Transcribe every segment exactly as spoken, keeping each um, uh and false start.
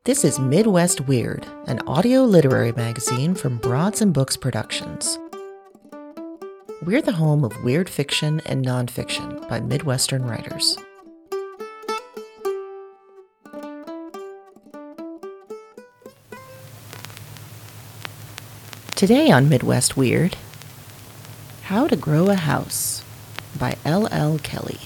This is Midwest Weird, an audio literary magazine from Broads and Books Productions. We're the home of weird fiction and nonfiction by Midwestern writers. Today on Midwest Weird, How to Grow a House by L L Kelly.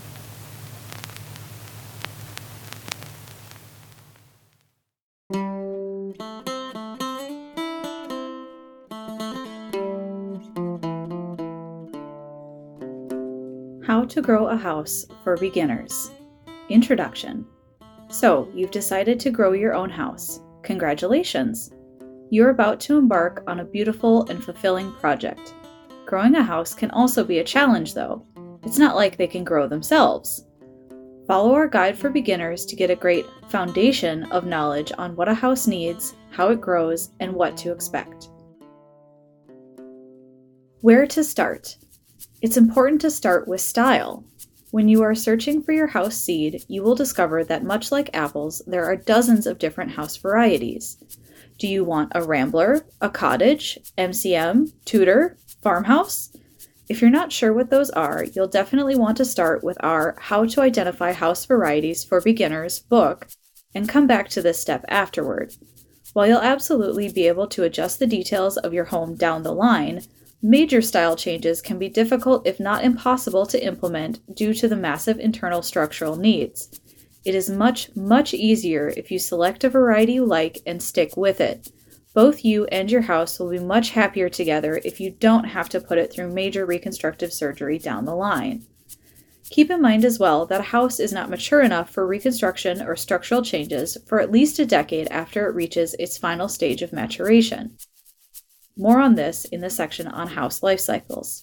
How to Grow a House for Beginners. Introduction. So, you've decided to grow your own house. Congratulations! You're about to embark on a beautiful and fulfilling project. Growing a house can also be a challenge, though. It's not like they can grow themselves. Follow our guide for beginners to get a great foundation of knowledge on what a house needs, how it grows, and what to expect. Where to start? It's important to start with style. When you are searching for your house seed, you will discover that much like apples, there are dozens of different house varieties. Do you want a rambler, a cottage, M C M, Tudor, farmhouse? If you're not sure what those are, you'll definitely want to start with our How to Identify House Varieties for Beginners book and come back to this step afterward. While you'll absolutely be able to adjust the details of your home down the line, major style changes can be difficult if not impossible to implement due to the massive internal structural needs. It is much, much easier if you select a variety you like and stick with it. Both you and your house will be much happier together if you don't have to put it through major reconstructive surgery down the line. Keep in mind as well that a house is not mature enough for reconstruction or structural changes for at least a decade after it reaches its final stage of maturation. More on this in the section on house life cycles.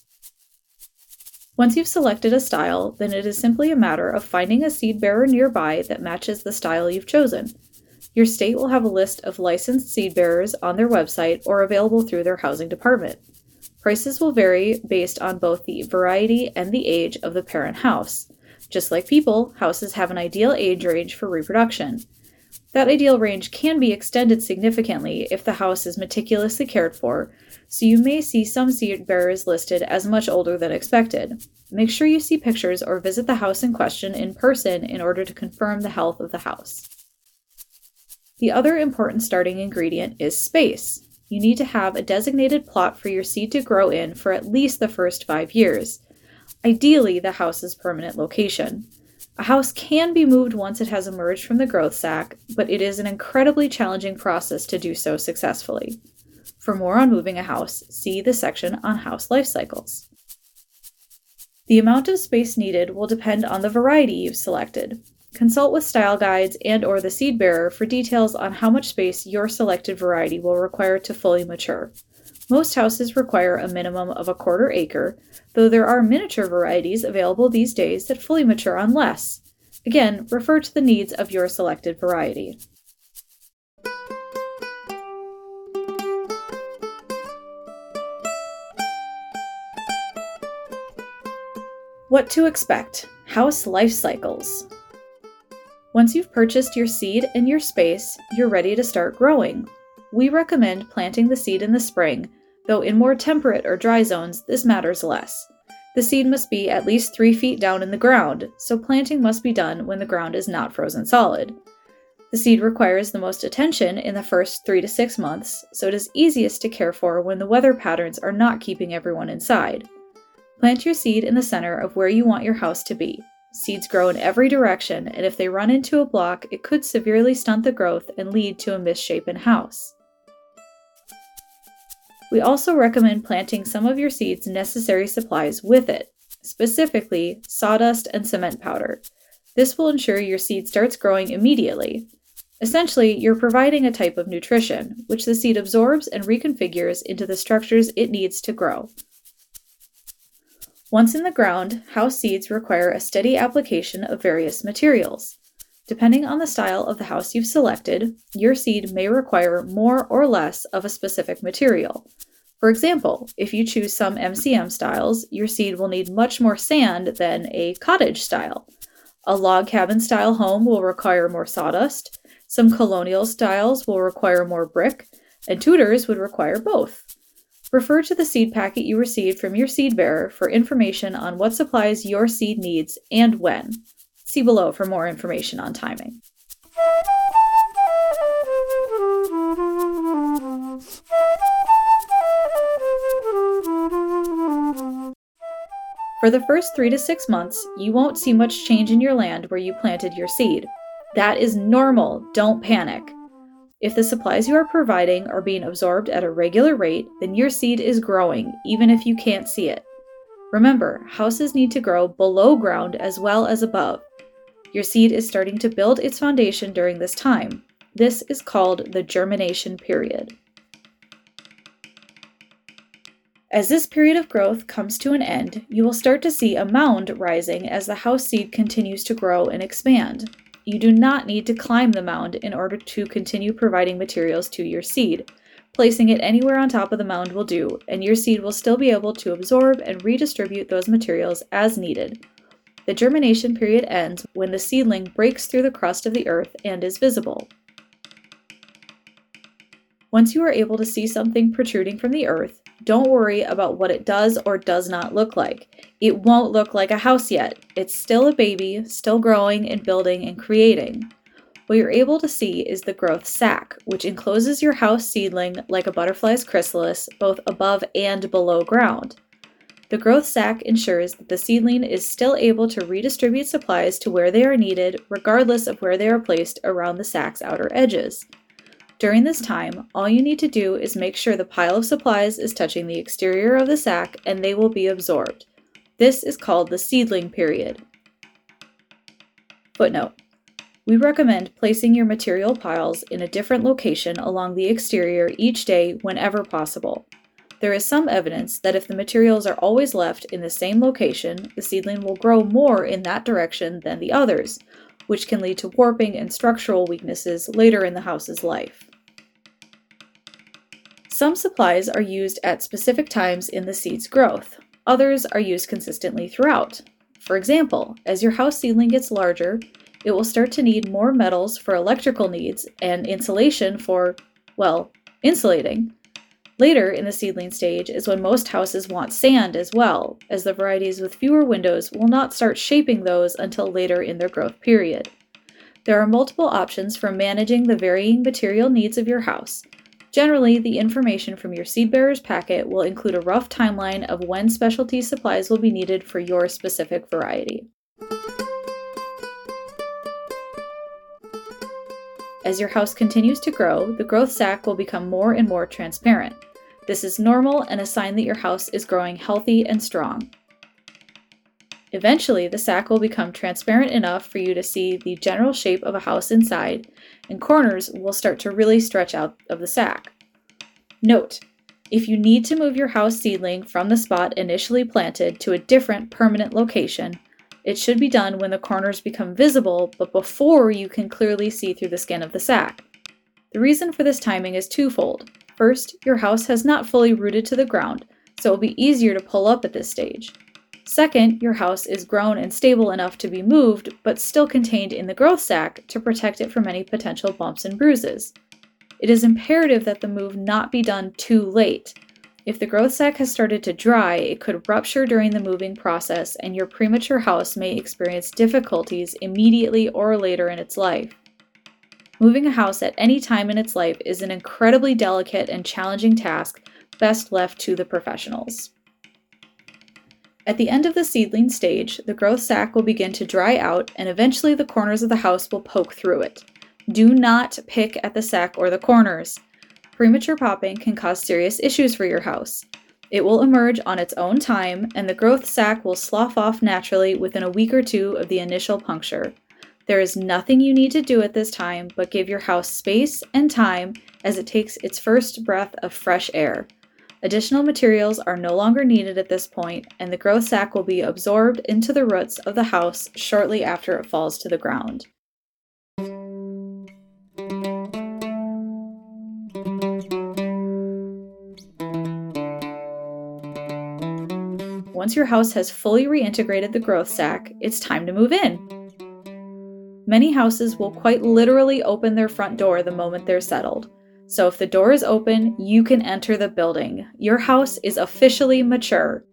Once you've selected a style, then it is simply a matter of finding a seed bearer nearby that matches the style you've chosen. Your state will have a list of licensed seed bearers on their website or available through their housing department. Prices will vary based on both the variety and the age of the parent house. Just like people, houses have an ideal age range for reproduction. That ideal range can be extended significantly if the house is meticulously cared for, so you may see some seed bearers listed as much older than expected. Make sure you see pictures or visit the house in question in person in order to confirm the health of the house. The other important starting ingredient is space. You need to have a designated plot for your seed to grow in for at least the first five years. Ideally, the house's permanent location. A house can be moved once it has emerged from the growth sac, but it is an incredibly challenging process to do so successfully. For more on moving a house, see the section on house life cycles. The amount of space needed will depend on the variety you've selected. Consult with style guides and or the seed bearer for details on how much space your selected variety will require to fully mature. Most houses require a minimum of a quarter acre, though there are miniature varieties available these days that fully mature on less. Again, refer to the needs of your selected variety. What to expect? House life cycles. Once you've purchased your seed and your space, you're ready to start growing. We recommend planting the seed in the spring, though in more temperate or dry zones, this matters less. The seed must be at least three feet down in the ground, so planting must be done when the ground is not frozen solid. The seed requires the most attention in the first three to six months, so it is easiest to care for when the weather patterns are not keeping everyone inside. Plant your seed in the center of where you want your house to be. Seeds grow in every direction, and if they run into a block, it could severely stunt the growth and lead to a misshapen house. We also recommend planting some of your seed's necessary supplies with it, specifically sawdust and cement powder. This will ensure your seed starts growing immediately. Essentially, you're providing a type of nutrition, which the seed absorbs and reconfigures into the structures it needs to grow. Once in the ground, house seeds require a steady application of various materials. Depending on the style of the house you've selected, your seed may require more or less of a specific material. For example, if you choose some M C M styles, your seed will need much more sand than a cottage style. A log cabin style home will require more sawdust. Some colonial styles will require more brick, and Tudors would require both. Refer to the seed packet you received from your seed bearer for information on what supplies your seed needs and when. See below for more information on timing. For the first three to six months, you won't see much change in your land where you planted your seed. That is normal, don't panic. If the supplies you are providing are being absorbed at a regular rate, then your seed is growing, even if you can't see it. Remember, houses need to grow below ground as well as above. Your seed is starting to build its foundation during this time. This is called the germination period. As this period of growth comes to an end, you will start to see a mound rising as the house seed continues to grow and expand. You do not need to climb the mound in order to continue providing materials to your seed. Placing it anywhere on top of the mound will do, and your seed will still be able to absorb and redistribute those materials as needed. The germination period ends when the seedling breaks through the crust of the earth and is visible. Once you are able to see something protruding from the earth, don't worry about what it does or does not look like. It won't look like a house yet. It's still a baby, still growing and building and creating. What you're able to see is the growth sac, which encloses your house seedling like a butterfly's chrysalis, both above and below ground. The growth sac ensures that the seedling is still able to redistribute supplies to where they are needed, regardless of where they are placed around the sac's outer edges. During this time, all you need to do is make sure the pile of supplies is touching the exterior of the sac and they will be absorbed. This is called the seedling period. Footnote: we recommend placing your material piles in a different location along the exterior each day whenever possible. There is some evidence that if the materials are always left in the same location, the seedling will grow more in that direction than the others, which can lead to warping and structural weaknesses later in the house's life. Some supplies are used at specific times in the seed's growth. Others are used consistently throughout. For example, as your house seedling gets larger, it will start to need more metals for electrical needs and insulation for, well, insulating. Later in the seedling stage is when most houses want sand as well, as the varieties with fewer windows will not start shaping those until later in their growth period. There are multiple options for managing the varying material needs of your house. Generally, the information from your seed bearer's packet will include a rough timeline of when specialty supplies will be needed for your specific variety. As your house continues to grow, the growth sac will become more and more transparent. This is normal and a sign that your house is growing healthy and strong. Eventually, the sac will become transparent enough for you to see the general shape of a house inside, and corners will start to really stretch out of the sac. Note: if you need to move your house seedling from the spot initially planted to a different permanent location, it should be done when the corners become visible, but before you can clearly see through the skin of the sac. The reason for this timing is twofold. First, your house has not fully rooted to the ground, so it will be easier to pull up at this stage. Second, your house is grown and stable enough to be moved, but still contained in the growth sac to protect it from any potential bumps and bruises. It is imperative that the move not be done too late. If the growth sac has started to dry, it could rupture during the moving process, and your premature house may experience difficulties immediately or later in its life. Moving a house at any time in its life is an incredibly delicate and challenging task, best left to the professionals. At the end of the seedling stage, the growth sac will begin to dry out, and eventually the corners of the house will poke through it. Do not pick at the sac or the corners. Premature popping can cause serious issues for your house. It will emerge on its own time, and the growth sac will slough off naturally within a week or two of the initial puncture. There is nothing you need to do at this time but give your house space and time as it takes its first breath of fresh air. Additional materials are no longer needed at this point, and the growth sac will be absorbed into the roots of the house shortly after it falls to the ground. Once your house has fully reintegrated the growth sac, it's time to move in. Many houses will quite literally open their front door the moment they're settled. So if the door is open, you can enter the building. Your house is officially mature.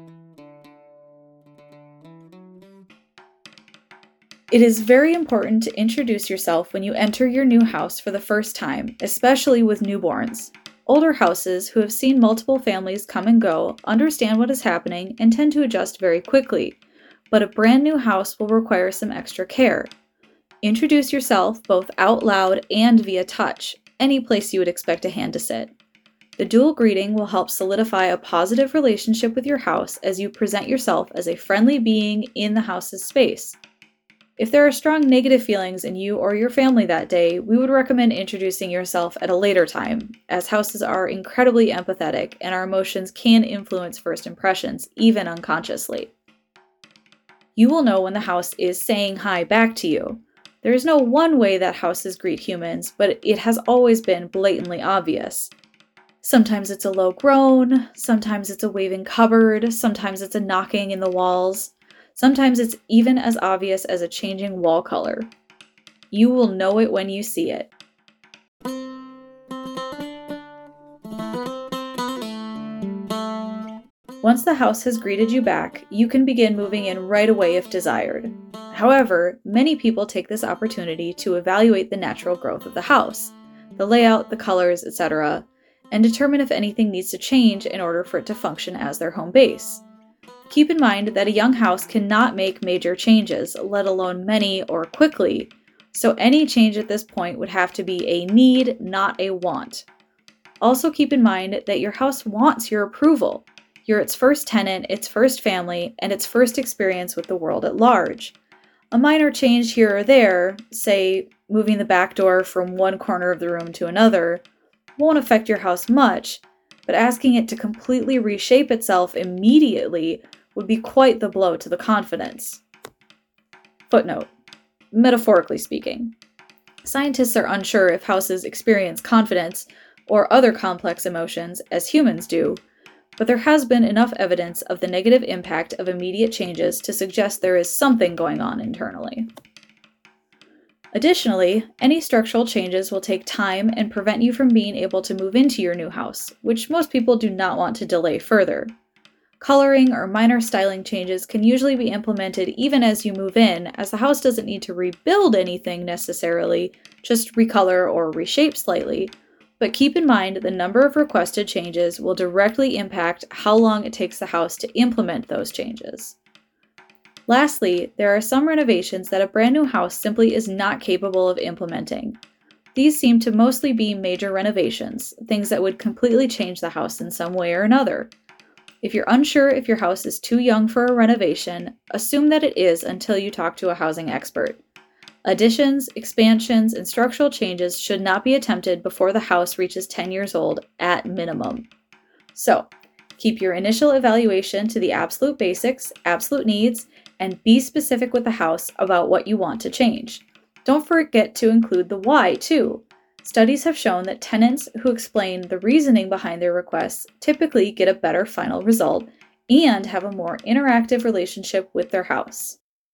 It is very important to introduce yourself when you enter your new house for the first time, especially with newborns. Older houses who have seen multiple families come and go understand what is happening and tend to adjust very quickly, but a brand new house will require some extra care. Introduce yourself both out loud and via touch, any place you would expect a hand to sit. The dual greeting will help solidify a positive relationship with your house as you present yourself as a friendly being in the house's space. If there are strong negative feelings in you or your family that day, we would recommend introducing yourself at a later time, as houses are incredibly empathetic and our emotions can influence first impressions, even unconsciously. You will know when the house is saying hi back to you. There is no one way that houses greet humans, but it has always been blatantly obvious. Sometimes it's a low groan, sometimes it's a waving cupboard, sometimes it's a knocking in the walls. Sometimes it's even as obvious as a changing wall color. You will know it when you see it. Once the house has greeted you back, you can begin moving in right away if desired. However, many people take this opportunity to evaluate the natural growth of the house, the layout, the colors, et cetera, and determine if anything needs to change in order for it to function as their home base. Keep in mind that a young house cannot make major changes, let alone many or quickly, so any change at this point would have to be a need, not a want. Also keep in mind that your house wants your approval. You're its first tenant, its first family, and its first experience with the world at large. A minor change here or there, say moving the back door from one corner of the room to another, won't affect your house much, but asking it to completely reshape itself immediately would be quite the blow to the confidence. Footnote: metaphorically speaking. Scientists are unsure if houses experience confidence or other complex emotions as humans do, but there has been enough evidence of the negative impact of immediate changes to suggest there is something going on internally. Additionally, any structural changes will take time and prevent you from being able to move into your new house, which most people do not want to delay further. Coloring or minor styling changes can usually be implemented even as you move in, as the house doesn't need to rebuild anything necessarily, just recolor or reshape slightly. But keep in mind the number of requested changes will directly impact how long it takes the house to implement those changes. Lastly, there are some renovations that a brand new house simply is not capable of implementing. These seem to mostly be major renovations, things that would completely change the house in some way or another. If you're unsure if your house is too young for a renovation, assume that it is until you talk to a housing expert. Additions, expansions, and structural changes should not be attempted before the house reaches ten years old at minimum. So, keep your initial evaluation to the absolute basics, absolute needs, and be specific with the house about what you want to change. Don't forget to include the why, too. Studies have shown that tenants who explain the reasoning behind their requests typically get a better final result and have a more interactive relationship with their house.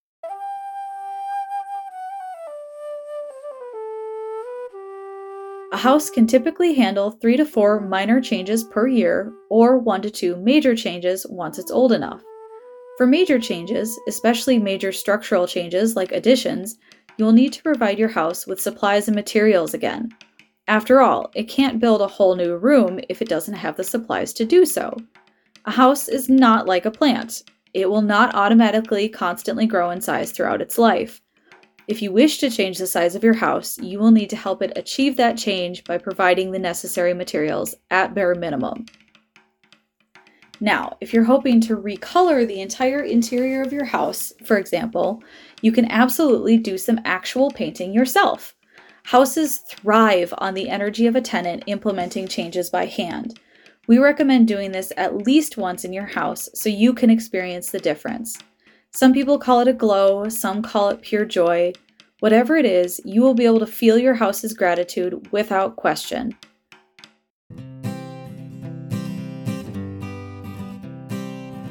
A house can typically handle three to four minor changes per year, or one to two major changes once it's old enough. For major changes, especially major structural changes like additions, you will need to provide your house with supplies and materials again. After all, it can't build a whole new room if it doesn't have the supplies to do so. A house is not like a plant. It will not automatically constantly grow in size throughout its life. If you wish to change the size of your house, you will need to help it achieve that change by providing the necessary materials at bare minimum. Now, if you're hoping to recolor the entire interior of your house, for example, you can absolutely do some actual painting yourself. Houses thrive on the energy of a tenant implementing changes by hand. We recommend doing this at least once in your house so you can experience the difference. Some people call it a glow, some call it pure joy. Whatever it is, you will be able to feel your house's gratitude without question.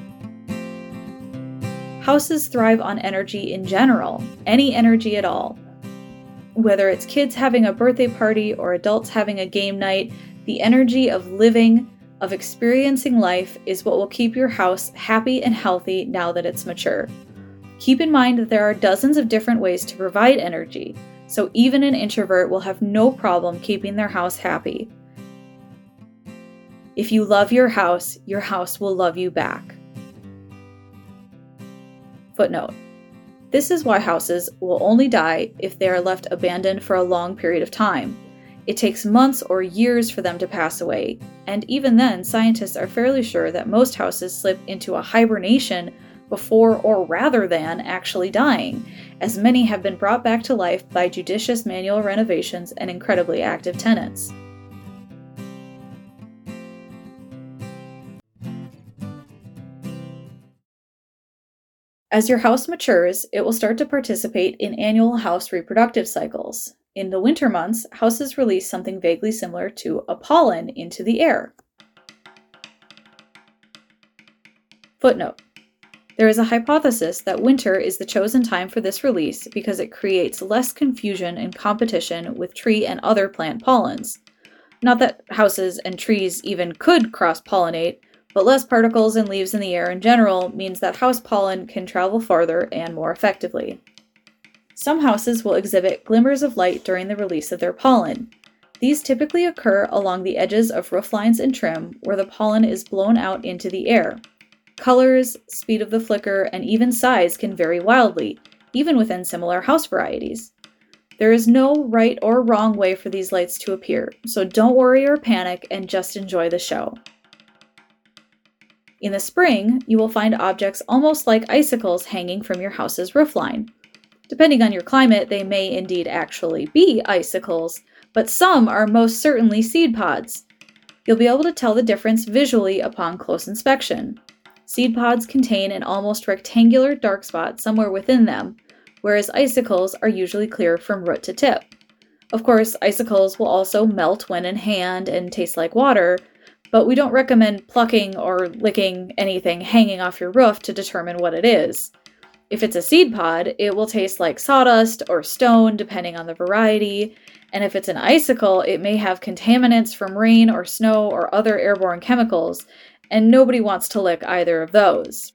Houses thrive on energy in general, any energy at all. Whether it's kids having a birthday party or adults having a game night, the energy of living, of experiencing life is what will keep your house happy and healthy now that it's mature. Keep in mind that there are dozens of different ways to provide energy, so even an introvert will have no problem keeping their house happy. If you love your house, your house will love you back. Footnote: this is why houses will only die if they are left abandoned for a long period of time. It takes months or years for them to pass away, and even then, scientists are fairly sure that most houses slip into a hibernation before or rather than actually dying, as many have been brought back to life by judicious manual renovations and incredibly active tenants. As your house matures, it will start to participate in annual house reproductive cycles. In the winter months, houses release something vaguely similar to a pollen into the air. Footnote: there is a hypothesis that winter is the chosen time for this release because it creates less confusion and competition with tree and other plant pollens. Not that houses and trees even could cross-pollinate, but less particles and leaves in the air in general means that house pollen can travel farther and more effectively. Some houses will exhibit glimmers of light during the release of their pollen. These typically occur along the edges of roof lines and trim, where the pollen is blown out into the air. Colors, speed of the flicker, and even size can vary wildly, even within similar house varieties. There is no right or wrong way for these lights to appear, so don't worry or panic and just enjoy the show. In the spring, you will find objects almost like icicles hanging from your house's roofline. Depending on your climate, they may indeed actually be icicles, but some are most certainly seed pods. You'll be able to tell the difference visually upon close inspection. Seed pods contain an almost rectangular dark spot somewhere within them, whereas icicles are usually clear from root to tip. Of course, icicles will also melt when in hand and taste like water, but we don't recommend plucking or licking anything hanging off your roof to determine what it is. If it's a seed pod, it will taste like sawdust or stone, depending on the variety, and if it's an icicle, it may have contaminants from rain or snow or other airborne chemicals, and nobody wants to lick either of those.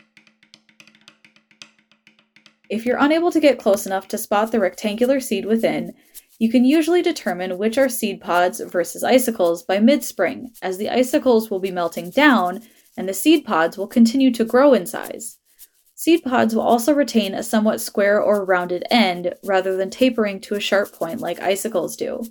If you're unable to get close enough to spot the rectangular seed within, you can usually determine which are seed pods versus icicles by mid-spring, as the icicles will be melting down and the seed pods will continue to grow in size. Seed pods will also retain a somewhat square or rounded end rather than tapering to a sharp point like icicles do.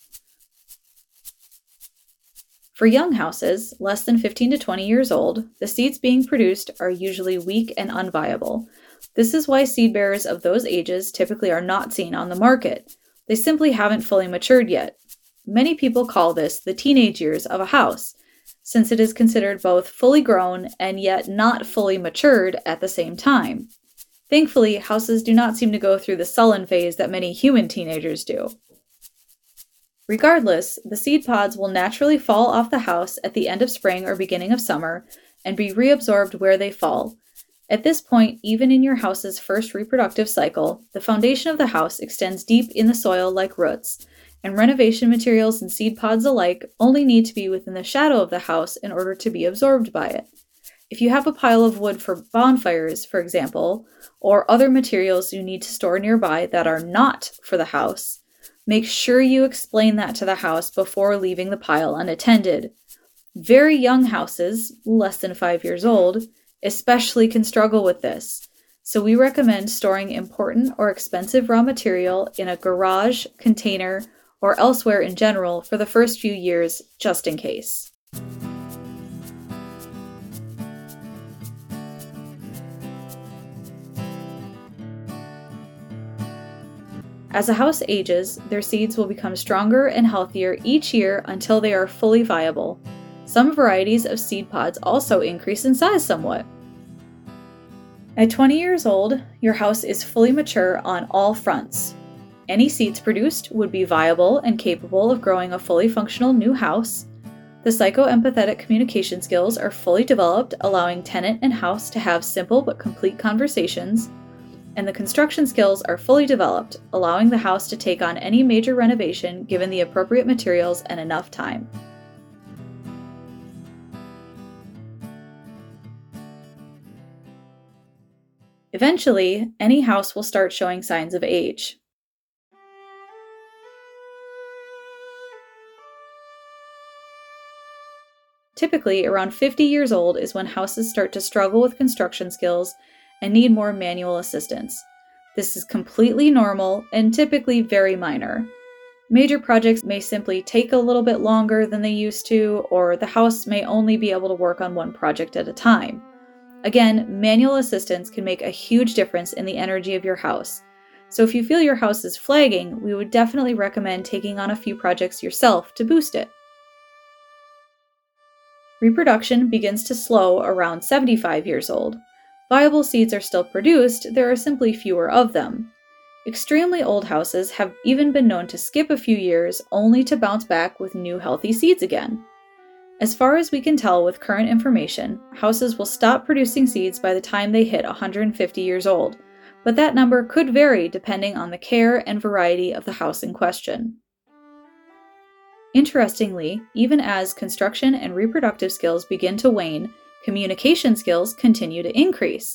For young houses, less than fifteen to twenty years old, the seeds being produced are usually weak and unviable. This is why seed bearers of those ages typically are not seen on the market. They simply haven't fully matured yet. Many people call this the teenage years of a house, since it is considered both fully grown and yet not fully matured at the same time. Thankfully, houses do not seem to go through the sullen phase that many human teenagers do. Regardless, the seed pods will naturally fall off the house at the end of spring or beginning of summer and be reabsorbed where they fall. At this point, even in your house's first reproductive cycle, the foundation of the house extends deep in the soil like roots, and renovation materials and seed pods alike only need to be within the shadow of the house in order to be absorbed by it. If you have a pile of wood for bonfires, for example, or other materials you need to store nearby that are not for the house, make sure you explain that to the house before leaving the pile unattended. Very young houses, less than five years old, especially can struggle with this, so we recommend storing important or expensive raw material in a garage, container, or elsewhere in general for the first few years, just in case. As a house ages, their seeds will become stronger and healthier each year until they are fully viable. Some varieties of seed pods also increase in size somewhat. At twenty years old, your house is fully mature on all fronts. Any seeds produced would be viable and capable of growing a fully functional new house. The psychoempathetic communication skills are fully developed, allowing tenant and house to have simple but complete conversations. and the construction skills are fully developed, allowing the house to take on any major renovation given the appropriate materials and enough time. Eventually, any house will start showing signs of age. Typically, around fifty years old is when houses start to struggle with construction skills and need more manual assistance. This is completely normal and typically very minor. Major projects may simply take a little bit longer than they used to, or the house may only be able to work on one project at a time. Again, manual assistance can make a huge difference in the energy of your house. So if you feel your house is flagging, we would definitely recommend taking on a few projects yourself to boost it. Reproduction begins to slow around seventy-five years old. Viable seeds are still produced, there are simply fewer of them. Extremely old houses have even been known to skip a few years only to bounce back with new healthy seeds again. As far as we can tell with current information, houses will stop producing seeds by the time they hit one hundred fifty years old, but that number could vary depending on the care and variety of the house in question. Interestingly, even as construction and reproductive skills begin to wane, communication skills continue to increase.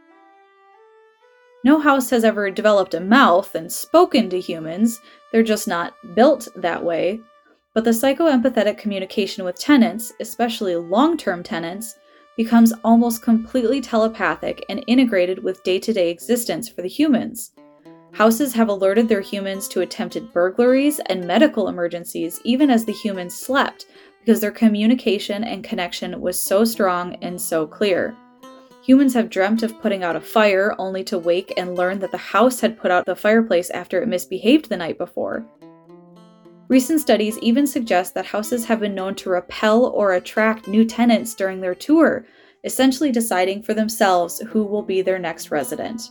No house has ever developed a mouth and spoken to humans, they're just not built that way. But the psychoempathetic communication with tenants, especially long-term tenants, becomes almost completely telepathic and integrated with day-to-day existence for the humans. Houses have alerted their humans to attempted burglaries and medical emergencies even as the humans slept, because their communication and connection was so strong and so clear. Humans have dreamt of putting out a fire only to wake and learn that the house had put out the fireplace after it misbehaved the night before. Recent studies even suggest that houses have been known to repel or attract new tenants during their tour, essentially deciding for themselves who will be their next resident.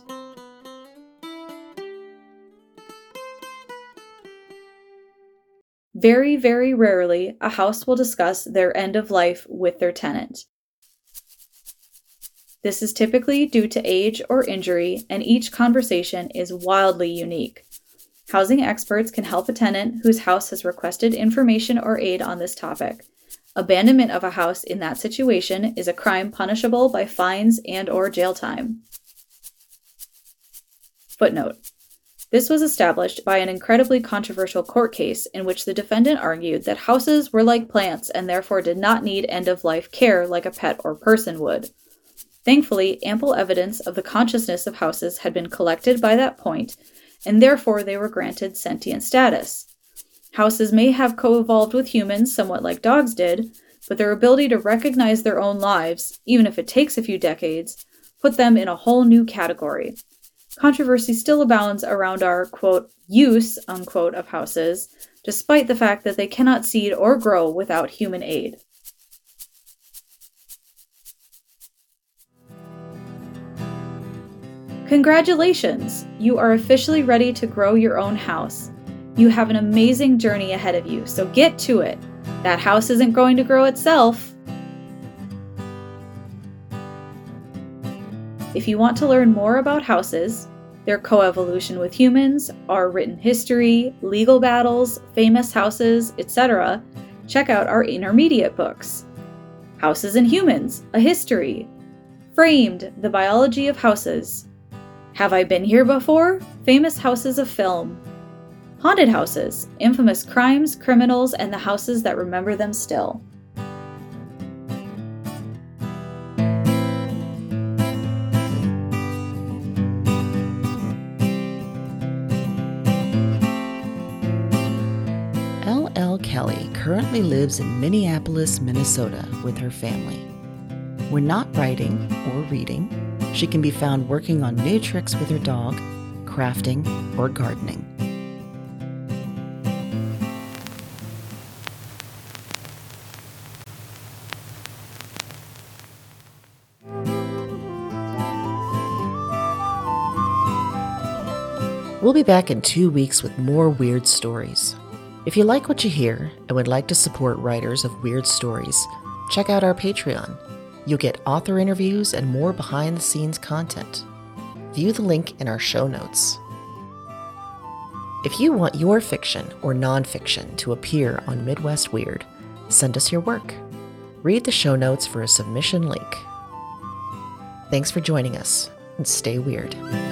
Very, very rarely, a house will discuss their end of life with their tenant. This is typically due to age or injury, and each conversation is wildly unique. Housing experts can help a tenant whose house has requested information or aid on this topic. Abandonment of a house in that situation is a crime punishable by fines and or jail time. Footnote. This was established by an incredibly controversial court case in which the defendant argued that houses were like plants and therefore did not need end-of-life care like a pet or person would. Thankfully, ample evidence of the consciousness of houses had been collected by that point, and therefore they were granted sentient status. Houses may have co-evolved with humans somewhat like dogs did, but their ability to recognize their own lives, even if it takes a few decades, put them in a whole new category. Controversy still abounds around our, quote, use, unquote, of houses, despite the fact that they cannot seed or grow without human aid. Congratulations! You are officially ready to grow your own house. You have an amazing journey ahead of you, so get to it. That house isn't going to grow itself. If you want to learn more about houses, their coevolution with humans, our written history, legal battles, famous houses, et cetera, check out our intermediate books. Houses and Humans, A History. Framed, The Biology of Houses. Have I Been Here Before? Famous Houses of Film. Haunted Houses, Infamous Crimes, Criminals, and the Houses That Remember Them Still. L L Kelly currently lives in Minneapolis, Minnesota with her family. When not writing or reading, she can be found working on new tricks with her dog, crafting, or gardening. We'll be back in two weeks with more weird stories. If you like what you hear and would like to support writers of weird stories, check out our Patreon. You'll get author interviews and more behind-the-scenes content. view the link in our show notes. If you want your fiction or nonfiction to appear on Midwest Weird, send us your work. Read the show notes for a submission link. Thanks for joining us, and stay weird.